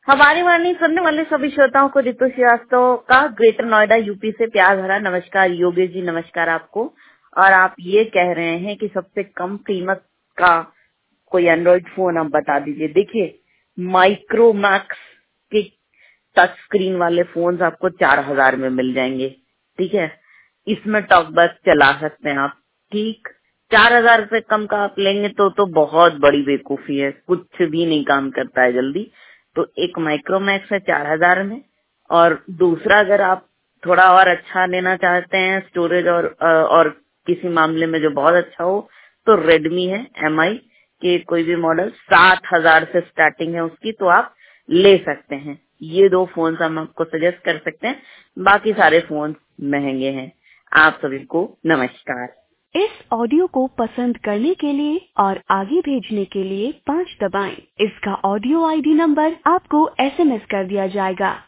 हमारी वाणी सुनने वाले सभी श्रोताओं को रितु श्रीवास्तव का ग्रेटर नोएडा यूपी से प्यार भरा नमस्कार। योगेश जी नमस्कार आपको। और आप ये कह रहे हैं कि सबसे कम कीमत का कोई एंड्रॉइड फोन आप बता दीजिए। देखिए, माइक्रोमैक्स के टच स्क्रीन वाले फोन आपको 4000 में मिल जाएंगे। ठीक है, इसमें टॉकबैक चला सकते हैं आप। ठीक, 4000 से कम का आप लेंगे तो बहुत बड़ी बेवकूफी है, कुछ भी नहीं काम करता है जल्दी। तो एक माइक्रोमैक्स है 4000 में, और दूसरा अगर आप थोड़ा और अच्छा लेना चाहते हैं स्टोरेज और किसी मामले में जो बहुत अच्छा हो, तो रेडमी है MI के कोई भी मॉडल 7000 से स्टार्टिंग है उसकी, तो आप ले सकते हैं। ये दो फोन हम आपको सजेस्ट कर सकते हैं, बाकी सारे फोन महंगे हैं। आप सभी को नमस्कार। इस ऑडियो को पसंद करने के लिए और आगे भेजने के लिए 5 दबाएं। इसका ऑडियो ID नंबर आपको SMS कर दिया जाएगा।